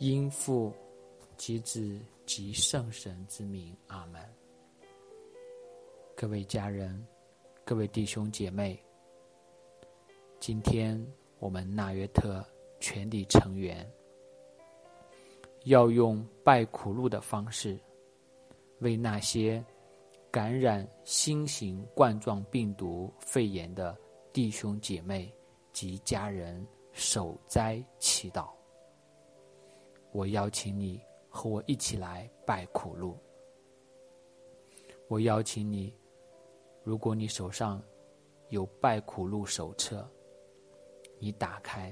因父及子及圣神之名，阿们。各位家人，各位弟兄姐妹，今天我们纳约特全体成员要用拜苦路的方式，为那些感染新型冠状病毒肺炎的弟兄姐妹及家人守斋祈祷。我邀请你和我一起来拜苦路。我邀请你，如果你手上有拜苦路手册，你打开；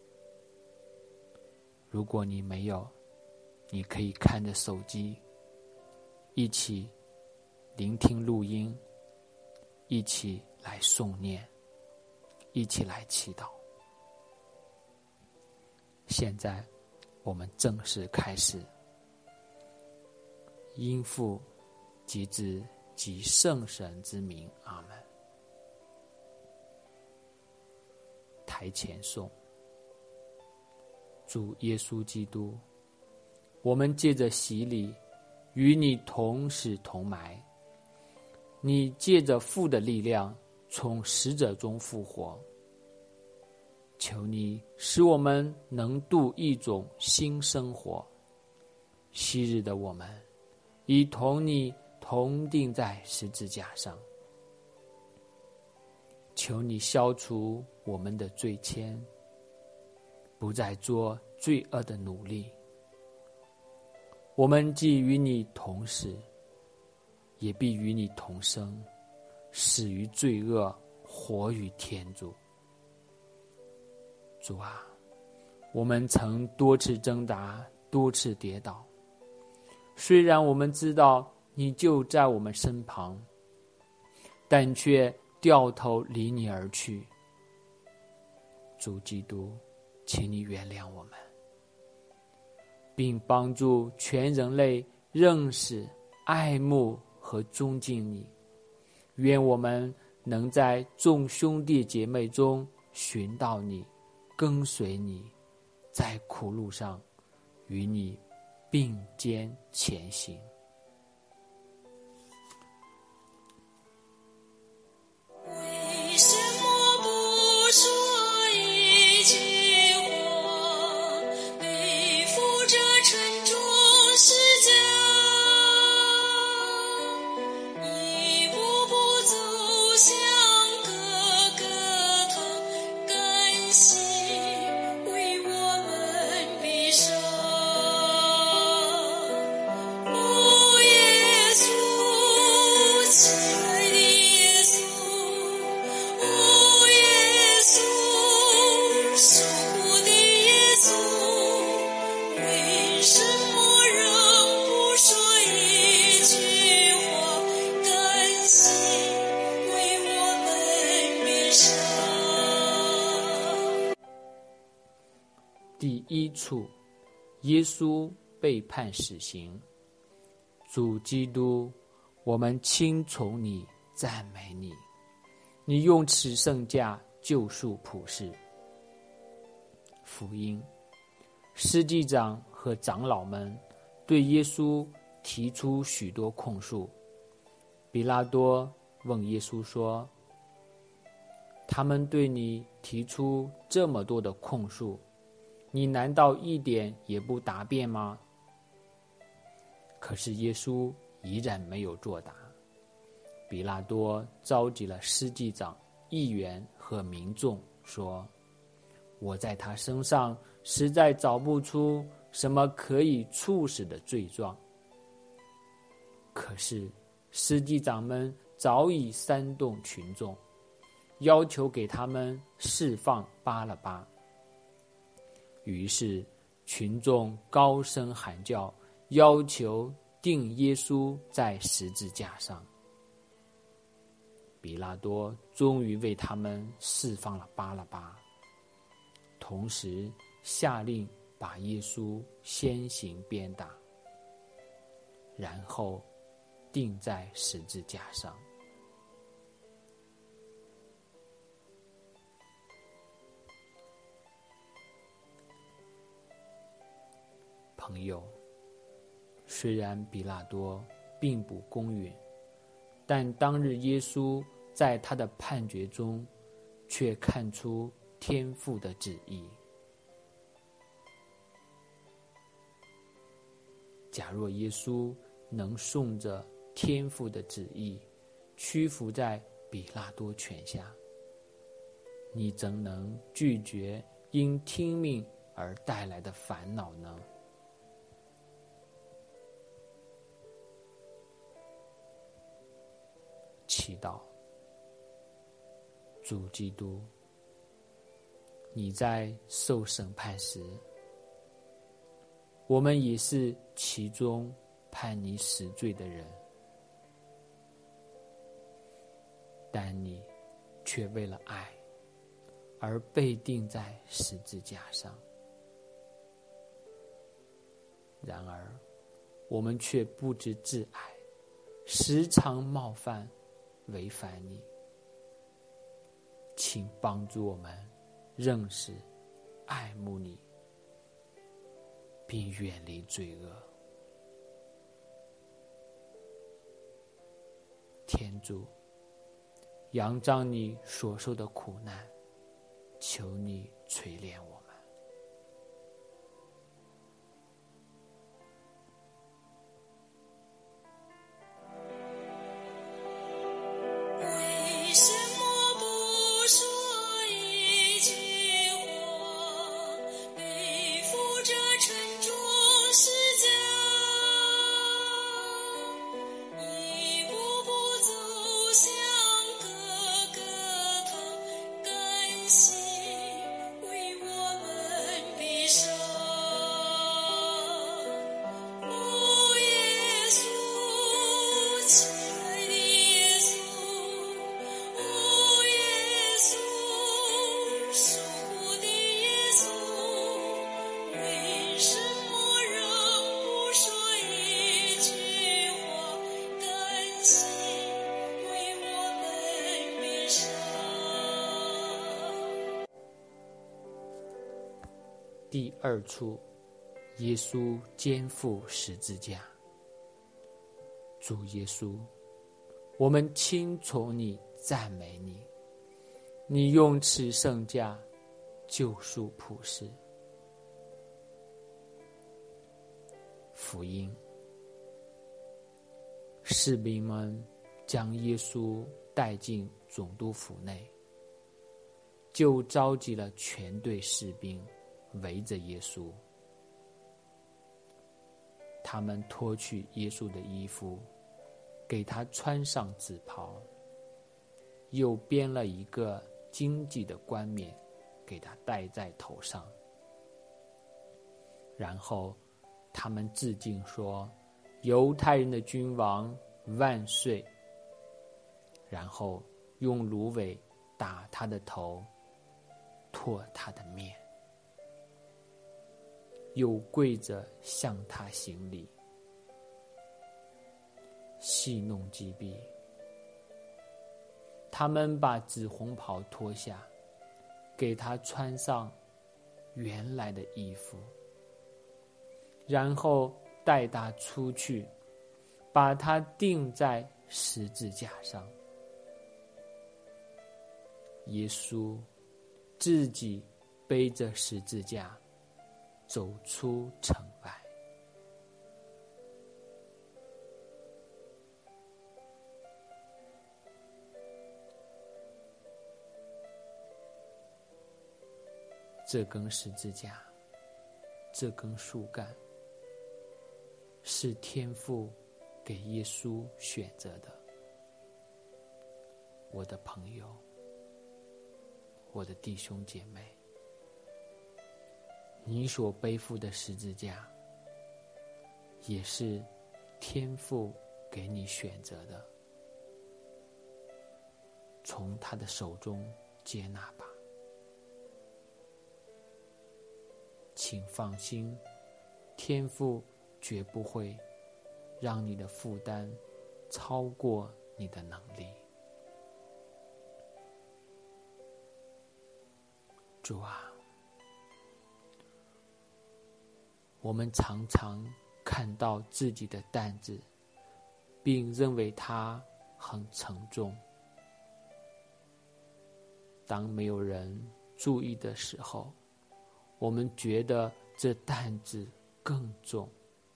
如果你没有，你可以看着手机，一起聆听录音，一起来诵念，一起来祈祷。现在我们正式开始。因父及子及圣神之名，阿们。台前颂。主耶稣基督，我们借着洗礼与你同死同埋，你借着父的力量从死者中复活，求你使我们能度一种新生活。昔日的我们已同你同钉在十字架上，求你消除我们的罪愆，不再做罪恶的奴隶。我们既与你同死，也必与你同生，死于罪恶，活于天主。主啊，我们曾多次挣扎，多次跌倒，虽然我们知道你就在我们身旁，但却掉头离你而去。主基督，请你原谅我们，并帮助全人类认识、爱慕和尊敬你。愿我们能在众兄弟姐妹中寻到你，跟随你，在苦路上与你并肩前行。 为什么不说一句话，背负着沉重十架，一步步走向哥哥堂，甘心为我们悲伤。哦，耶稣，亲爱的耶稣，哦，耶稣，受苦的耶稣，为什么仍不说一句话，甘心为我们悲伤？ 第一处，耶稣被判死刑。主基督，我们亲从你，赞美你，你用此圣价救赎普世。福音，司祭长和长老们对耶稣提出许多控诉。比拉多问耶稣说，他们对你提出这么多的控诉，你难道一点也不答辩吗？可是耶稣依然没有作答。比拉多召集了司祭长、议员和民众，说，我在他身上实在找不出什么可以处死的罪状。可是司祭长们早已煽动群众，要求给他们释放巴勒巴。于是群众高声喊叫，要求钉耶稣在十字架上。比拉多终于为他们释放了巴勒巴，同时下令把耶稣先行鞭打，然后钉在十字架上。 朋友，虽然比拉多并不公允，但当日耶稣在他的判决中却看出天父的旨意。假若耶稣能顺着天父的旨意屈服在比拉多权下，你怎能拒绝因听命而带来的烦恼呢？祈祷。主基督，你在受审判时，我们也是其中判你死罪的人，但你却为了爱而被钉在十字架上。然而我们却不知自爱，时常冒犯违反你。请帮助我们认识爱慕你，并远离罪恶。天主，仰仗你所受的苦难，求你垂怜我们。 为什么不说一句话，背负着沉重十架，一步步走向各个头，甘心为我们披上。哦，耶稣，亲爱的耶稣，哦，耶稣，守护的耶稣，为什么仍不说一句话，甘心为我们披上？ 第二处，耶稣肩负十字架。主耶稣，我们亲从你，赞美你，你用此圣架救赎普世。福音，士兵们将耶稣带进总督府内，就召集了全队士兵围着耶稣。他们脱去耶稣的衣服，给他穿上紫袍，又编了一个荆棘的冠冕给他戴在头上。然后他们致敬说：犹太人的君王万岁。然后用芦苇打他的头，唾他的面，又跪着向他行礼，戏弄击毙。他们把紫红袍脱下，给他穿上原来的衣服，然后带他出去，把他钉在十字架上。耶稣自己背着十字架走出城外。这根十字架，这根树干，是天父给耶稣选择的。我的朋友，我的弟兄姐妹，你所背负的十字架，也是天父给你选择的。从他的手中接纳吧。请放心，天父绝不会让你的负担超过你的能力。主啊， 我们常常看到自己的担子，并认为它很沉重。当没有人注意的时候，我们觉得这担子更重。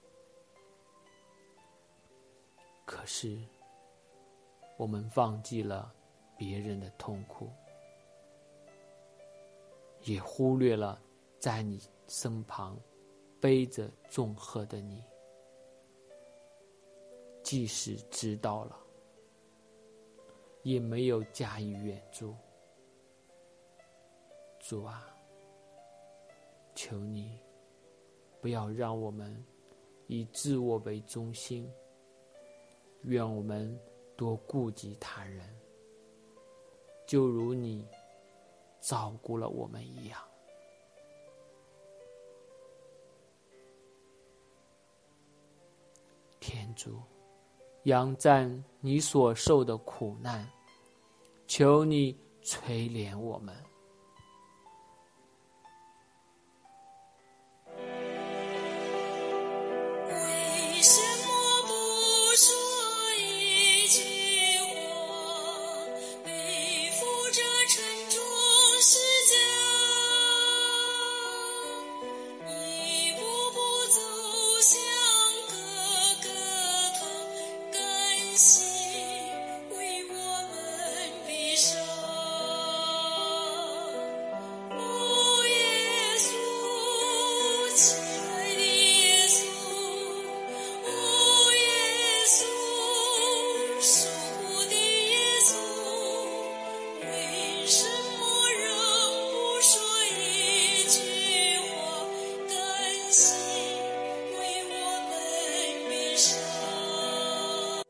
可是，我们忘记了别人的痛苦，也忽略了在你身旁背着重荷的你。即使知道了，也没有加以援助。主啊，求你不要让我们以自我为中心，愿我们多顾及他人，就如你照顾了我们一样。天主，仰赞你所受的苦难，求你垂怜我们。 为什么不说一句话，背负着沉重十架，一步步走向哥哥他，甘心为我们悲伤。哦，耶稣，亲爱的耶稣，哦，耶稣，守护的耶稣，为什么仍不说一句话，甘心为我们悲伤？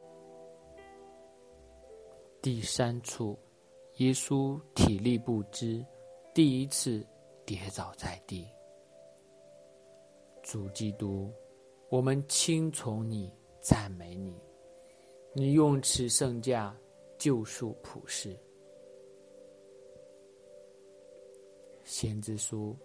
第三处，耶稣体力不支，第一次跌倒在地。主基督，我们亲从你，赞美你，你用此圣价救赎普世。先知书，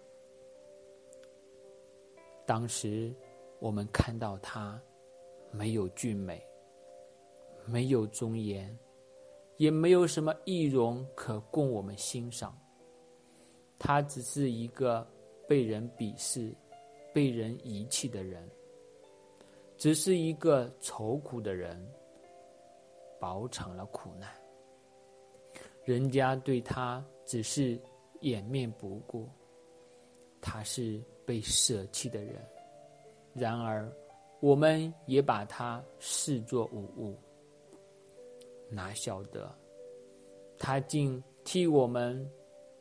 当时我们看到他没有俊美，没有庄严，也没有什么仪容可供我们欣赏。他只是一个被人鄙视、被人遗弃的人，只是一个愁苦的人，饱尝了苦难。人家对他只是掩面不顾，他是被舍弃的人，然而我们也把他视作无物。哪晓得他竟替我们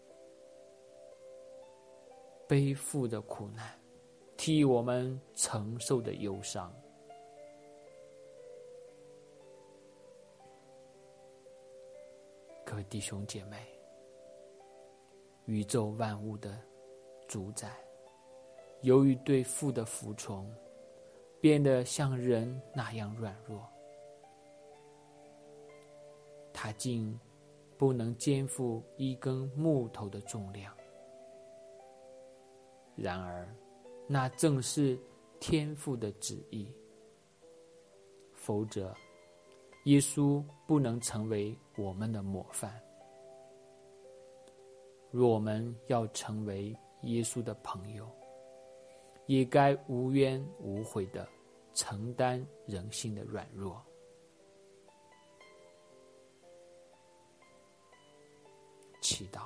背负的苦难，替我们承受的忧伤。各位弟兄姐妹，宇宙万物的主宰，由于对父的服从，变得像人那样软弱，他竟不能肩负一根木头的重量。然而，那正是天父的旨意，否则耶稣不能成为我们的模范。若我们要成为耶稣的朋友，也该无怨无悔地承担人性的软弱。祈祷。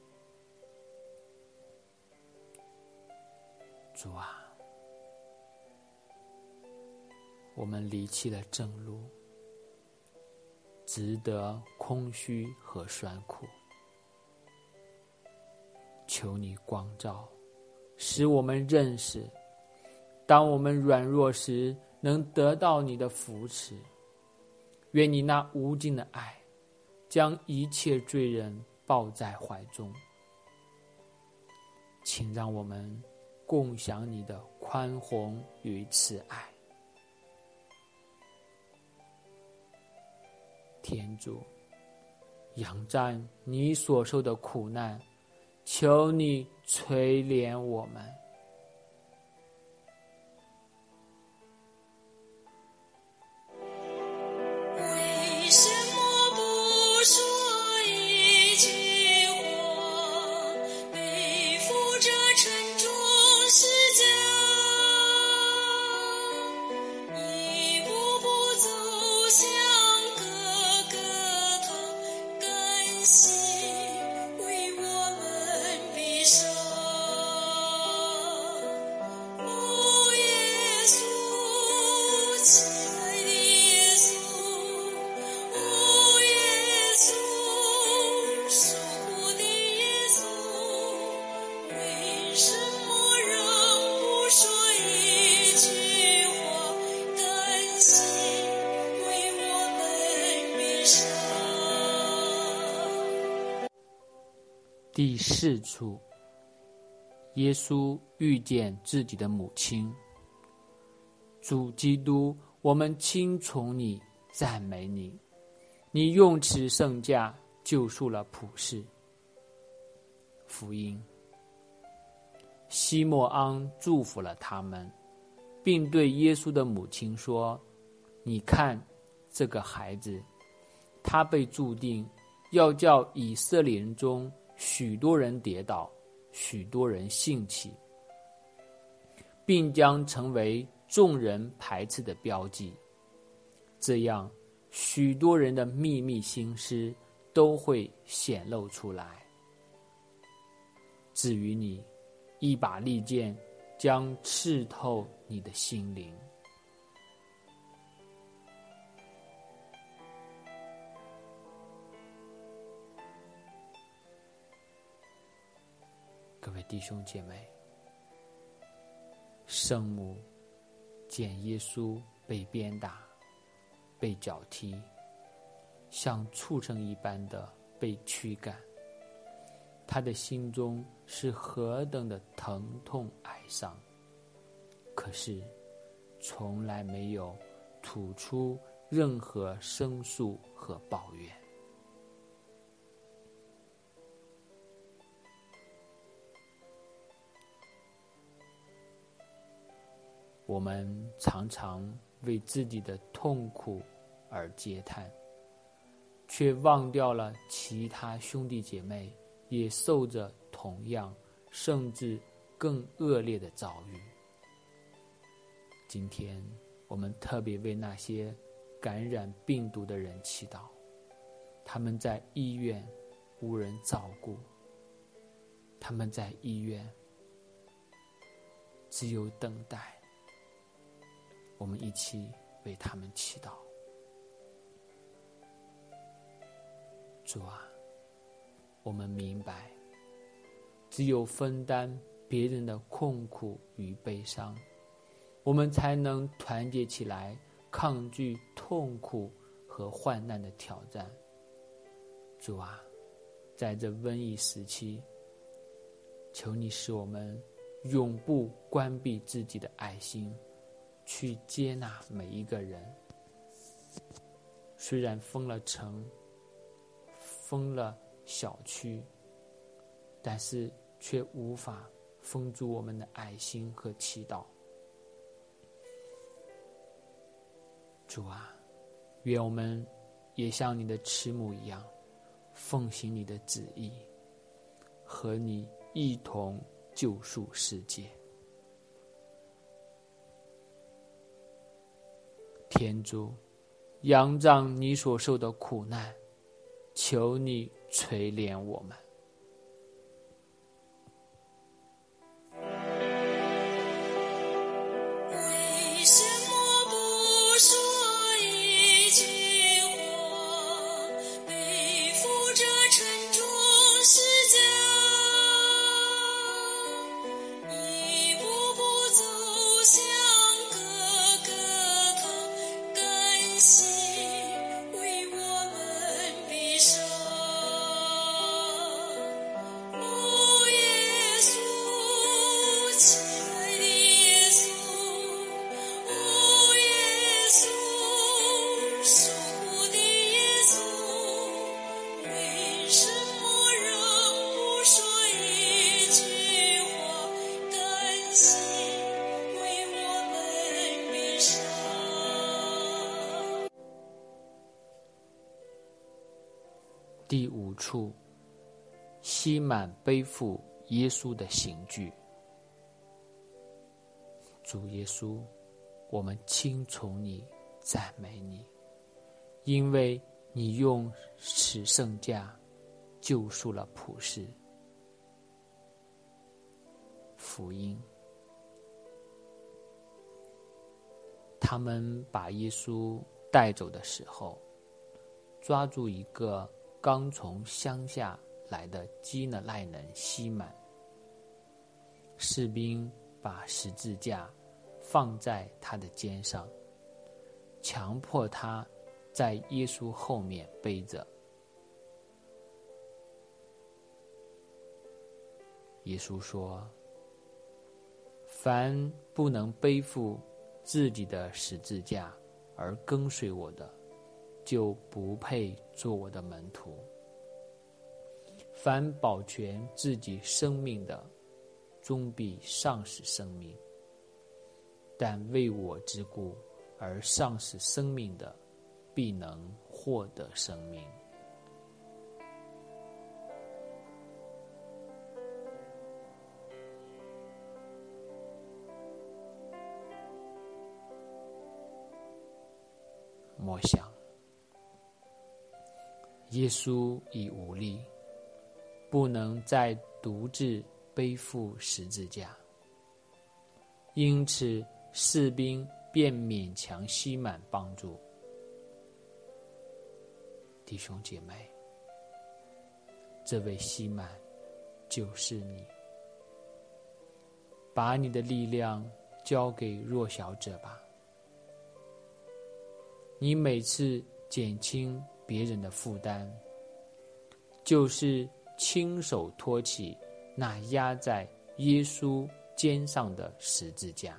主啊，我们离弃了正路，值得空虚和酸苦。求你光照，使我们认识，当我们软弱时，能得到你的扶持。愿你那无尽的爱，将一切罪人抱在怀中。请让我们共享你的宽宏与慈爱。天主，仰赞你所受的苦难，求你垂怜我们。 第4处，耶稣遇见自己的母亲。主基督，我们亲从你，赞美你，你用此圣价救赎了普世。福音，西默盎祝福了他们，并对耶稣的母亲说，你看这个孩子，他被注定要叫以色列人中许多人跌倒，许多人兴起，并将成为众人排斥的标记。这样，许多人的秘密心思都会显露出来。至于你，一把利剑将刺透你的心灵。各位弟兄姐妹，圣母见耶稣被鞭打，被脚踢，像畜生一般的被驱赶，他的心中是何等的疼痛哀伤，可是从来没有吐出任何申诉和抱怨。我们常常为自己的痛苦而嗟叹，却忘掉了其他兄弟姐妹也受着同样甚至更恶劣的遭遇。今天我们特别为那些感染病毒的人祈祷，他们在医院无人照顾，他们在医院只有等待。我们一起为他们祈祷。主啊，我们明白，只有分担别人的痛苦与悲伤，我们才能团结起来，抗拒痛苦和患难的挑战。主啊，在这瘟疫时期，求你使我们永不关闭自己的爱心，去接纳每一个人。虽然封了城，封了小区，但是却无法封住我们的爱心和祈祷。主啊，愿我们也像你的慈母一样，奉行你的旨意，和你一同救赎世界。天主，仰仗你所受的苦难，求你垂怜我们。 为什么不说一句话，背负着沉重十架，一步步走向各个靠，甘心为我们披上。哦，耶稣，亲爱的耶稣，哦，耶稣，受苦的耶稣，为什么仍不说一句话，甘心为我们披上？ 第5处，西满背负耶稣的刑具。主耶稣，我们亲从你，赞美你，因为你用此圣价救赎了普世。福音，他们把耶稣带走的时候，抓住一个刚从乡下来的基勒奈人西满。士兵把十字架放在他的肩上，强迫他在耶稣后面背着。 耶稣说，凡不能背负自己的十字架而跟随我的，就不配做我的门徒。凡保全自己生命的，终必丧失生命；但为我之故而丧失生命的，必能获得生命。默想，耶稣已无力，不能再独自背负十字架，因此士兵便勉强西满帮助。弟兄姐妹，这位西满就是你，把你的力量交给弱小者吧。你每次减轻别人的负担，就是亲手托起那压在耶稣肩上的十字架。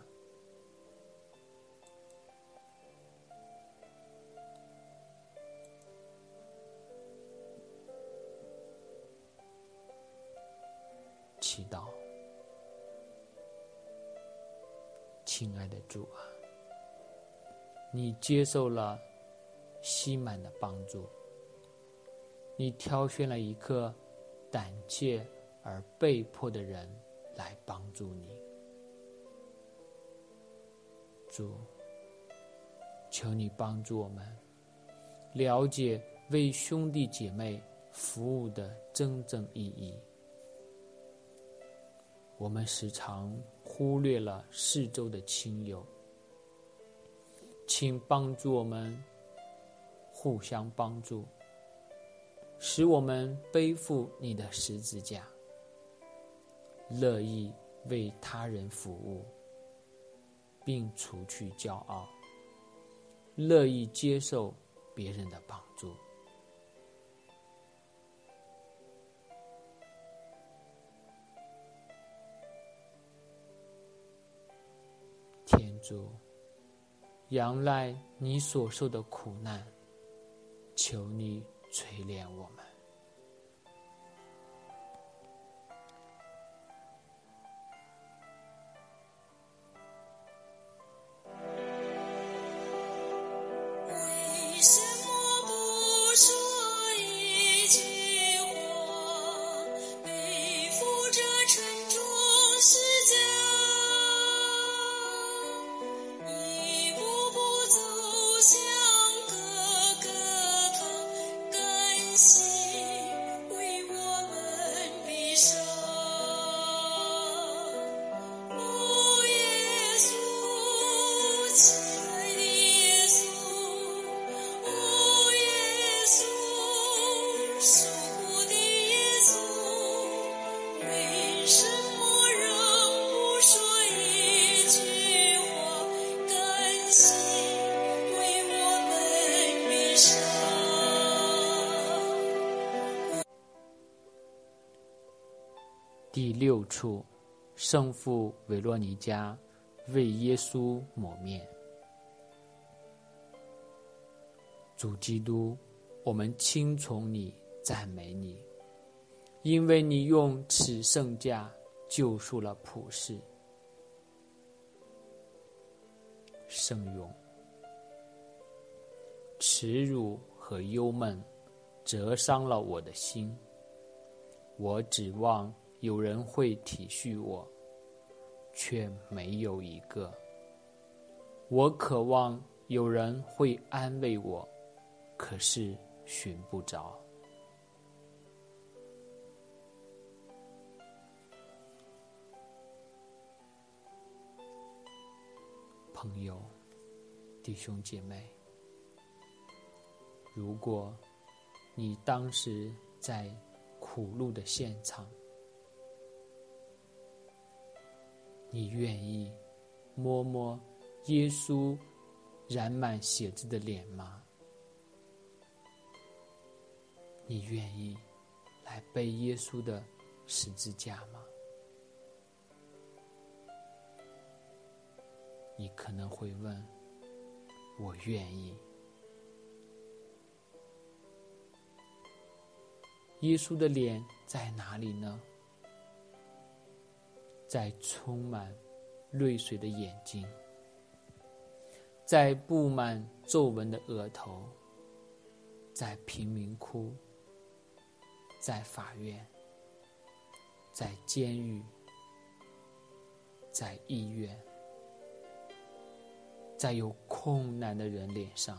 祈祷，亲爱的主啊，你接受了西满的帮助，你挑选了一个胆怯而被迫的人来帮助你。主，求你帮助我们了解为兄弟姐妹服务的真正意义。我们时常忽略了四周的亲友，请帮助我们互相帮助，使我们背负你的十字架，乐意为他人服务，并除去骄傲，乐意接受别人的帮助。天主，仰赖你所受的苦难，求你垂怜我们。 为什么不说一句话，背负着沉重十字架，一步步走向哥哥他，甘心为我们披上。哦，耶稣，亲爱的耶稣，哦，耶稣，受苦的耶稣，为什么仍不说一句话，甘心为我们披上？ 第六处，圣父维罗尼加为耶稣抹面。主基督，我们亲从你，赞美你，因为你用此圣价救赎了普世。圣咏，耻辱和忧闷折伤了我的心，我指望有人会体恤我，却没有一个。我渴望有人会安慰我，可是寻不着。朋友，弟兄姐妹，如果你当时在苦路的现场，你愿意摸摸耶稣染满血渍的脸吗？你愿意来背耶稣的十字架吗？ 你可能会问，我愿意。耶稣的脸在哪里呢？在充满泪水的眼睛，在布满皱纹的额头，在贫民窟，在法院，在监狱，在医院，在有困难的人脸上。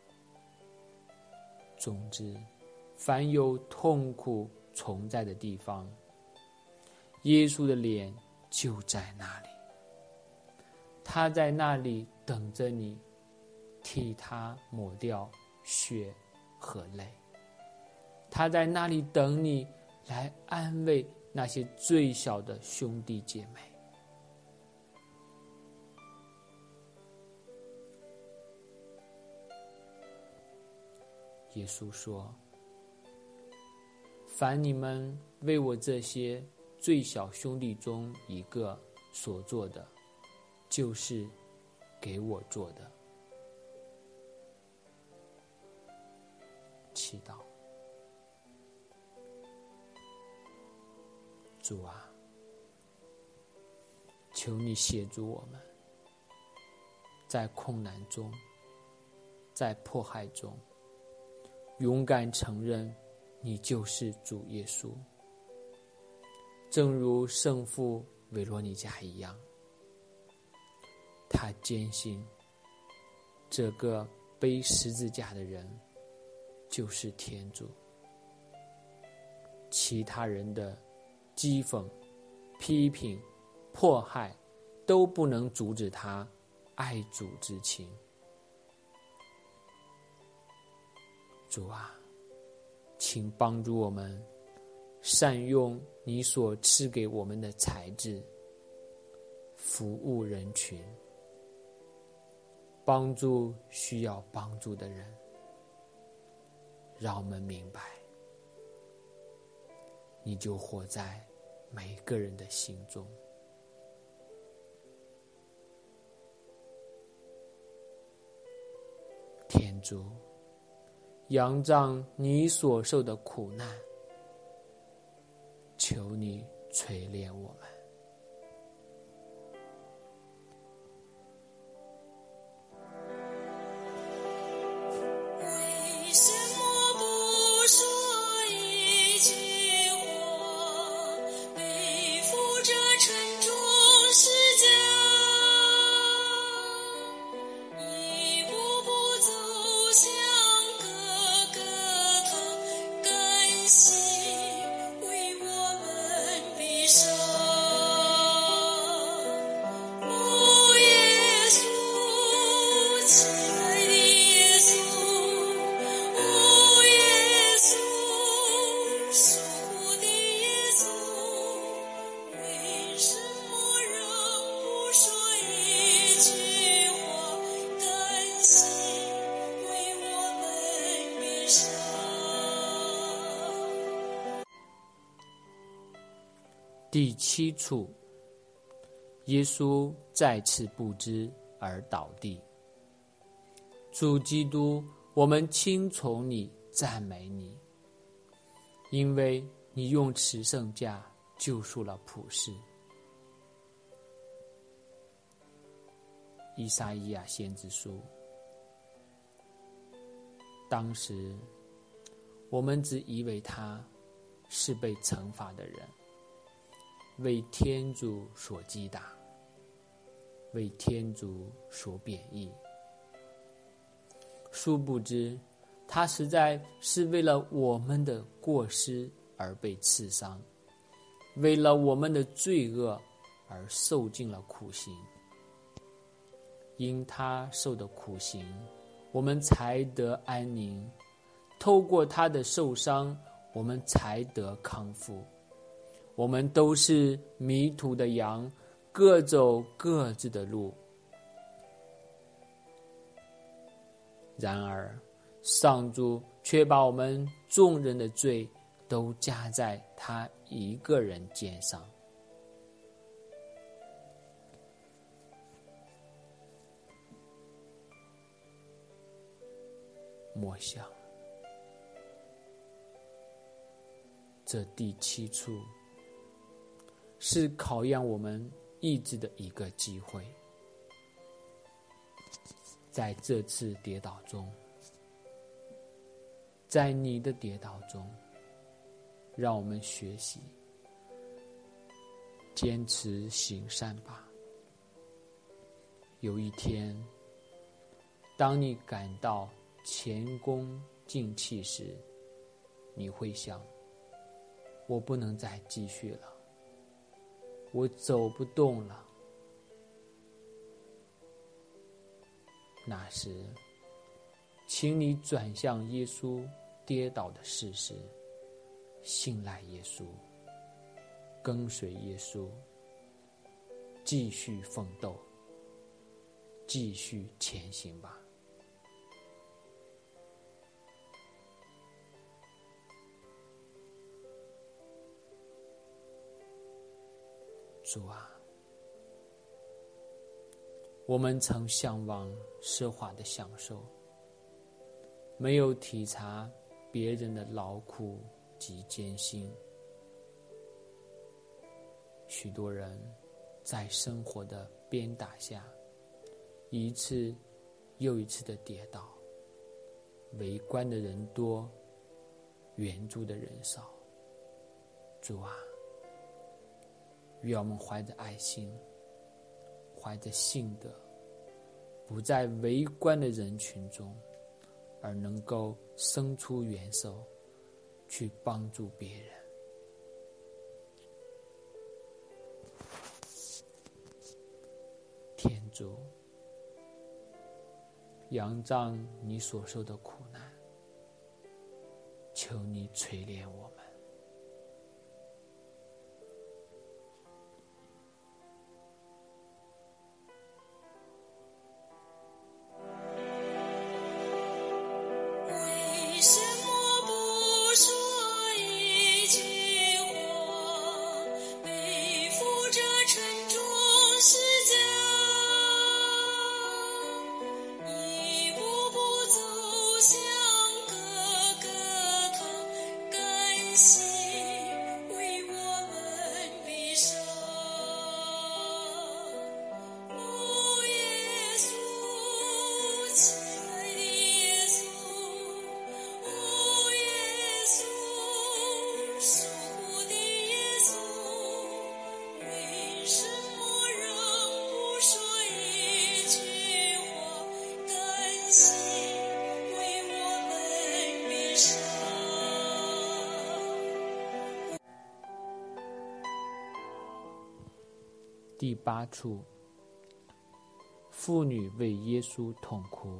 总之，凡有痛苦存在的地方，耶稣的脸就在那里。他在那里等着你，替他抹掉血和泪。他在那里等你来安慰那些最小的兄弟姐妹。耶稣说，凡你们为我这些最小兄弟中一个所做的，就是给我做的。祈祷。主啊，求你协助我们，在困难中，在迫害中，勇敢承认你就是主耶稣，正如圣父维罗尼迦一样。他坚信这个背十字架的人就是天主，其他人的讥讽、批评、迫害都不能阻止他爱主之情。主啊，请帮助我们善用你所赐给我们的才智，服务人群，帮助需要帮助的人。让我们明白，你就活在每个人的心中。天主，仰仗你所受的苦难，求你垂怜我们。 为什么不说一句话，背负着沉重十架，一步步走向各个他，甘心为我们悲伤。哦，耶稣，亲爱的耶稣，哦，耶稣，受苦的耶稣，为什么仍不说一句话，甘心为我们悲伤？ 第七处，耶稣再次不知而倒地。主基督，我们听从你，赞美你，因为你用此圣价救赎了普世。以赛亚先知书。当时我们只以为他是被惩罚的人，为天主所击打，为天主所贬义。殊不知他实在是为了我们的过失而被刺伤，为了我们的罪恶而受尽了苦刑。因他受的苦刑，我们才得安宁；透过他的受伤，我们才得康复。我们都是迷途的羊，各走各自的路。然而，上主却把我们众人的罪都加在他一个人肩上。 默想。这第7处是考验我们意志的一个机会。在这次跌倒中，在你的跌倒中，让我们学习坚持行善吧。有一天，当你感到前功尽弃时，你会想，我不能再继续了，我走不动了。那时，请你转向耶稣跌倒的事实，信赖耶稣，跟随耶稣，继续奋斗，继续前行吧。主啊，我们曾向往奢华的享受，没有体察别人的劳苦及艰辛。许多人在生活的鞭打下，一次又一次的跌倒，围观的人多，援助的人少。主啊，愿我们怀着爱心，怀着信德，不在围观的人群中，而能够伸出援手，去帮助别人。天主，仰仗你所受的苦难，求你垂怜我们。 为什么不说一句话，背负着沉重十架，一步步走向哥哥他，甘心为我们悲伤。哦，耶稣，亲爱的耶稣，哦，耶稣，守护的耶稣，为什么仍不说一句话，甘心为我们悲伤？ 第8处，妇女为耶稣痛哭。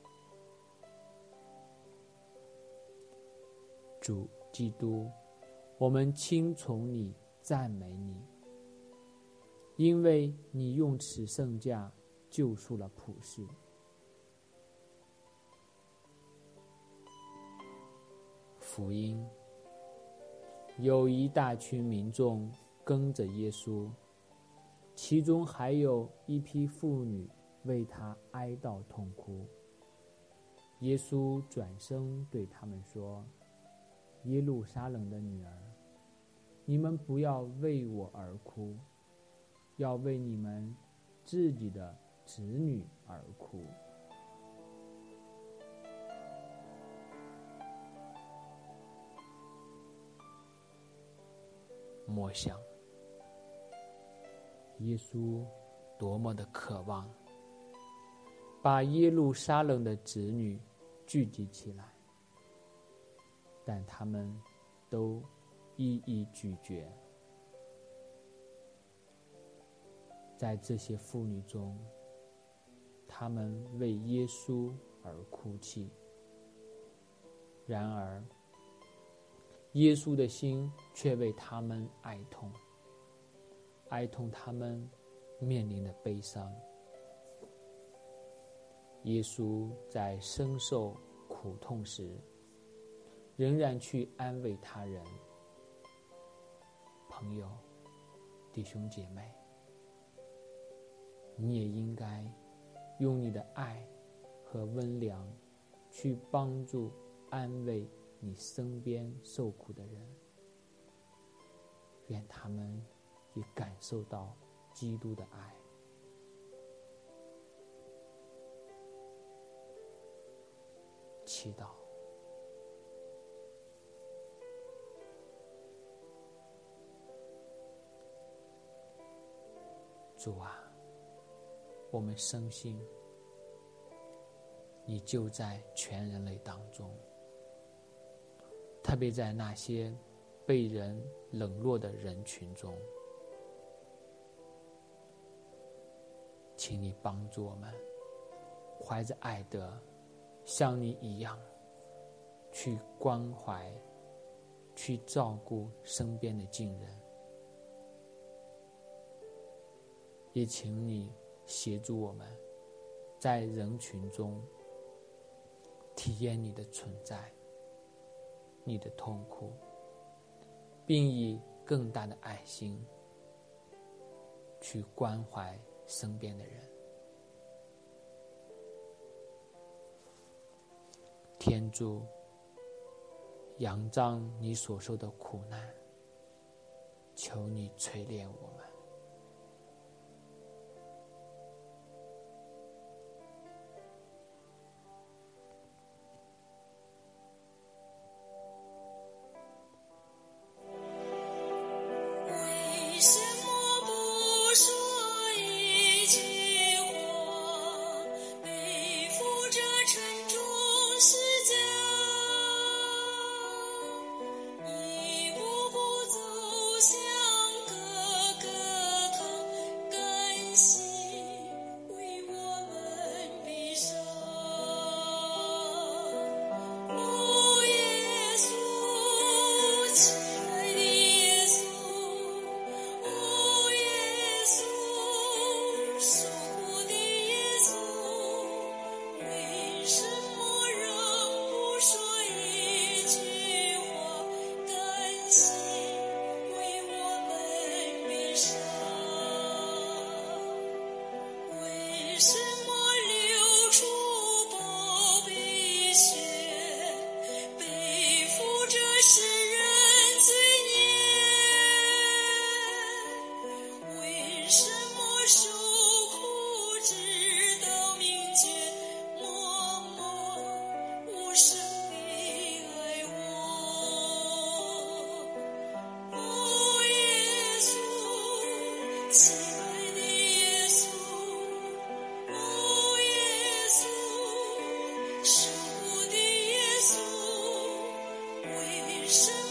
主基督，我们亲从你，赞美你，因为你用此圣价救赎了普世。福音，有一大群民众跟着耶稣，其中还有一批妇女为他哀悼痛哭。耶稣转身对他们说，耶路撒冷的女儿，你们不要为我而哭，要为你们自己的子女而哭。默想，耶稣多么的渴望把耶路撒冷的子女聚集起来，但他们都一一拒绝。在这些妇女中，她们为耶稣而哭泣，然而耶稣的心却为他们哀痛，哀痛他们面临的悲伤。耶稣在深受苦痛时，仍然去安慰他人。朋友、弟兄姐妹，你也应该用你的爱和温良去帮助安慰你身边受苦的人，愿他们也感受到基督的爱。祈祷。主啊，我们深信你就在全人类当中，特别在那些被人冷落的人群中，请你帮助我们怀着爱的像你一样去关怀，去照顾身边的近人，也请你协助我们在人群中体验你的存在，你的痛苦，并以更大的爱心去关怀身边的人。天主，仰仗你所受的苦难，求你垂怜我们。 为什么不说一句话，背负着沉重十架，一步步走向各个坎，甘心为我们悲伤。哦，耶稣，亲爱的耶稣，哦，耶稣，受苦的耶稣，为什么仍不说一句话，甘心为我们悲伤？为什么流出宝贝血，背负着世人罪孽？为什么受苦直到明觉，默默无声地爱我？哦，耶稣，亲爱的耶稣，哦，耶稣，受苦的耶稣，为什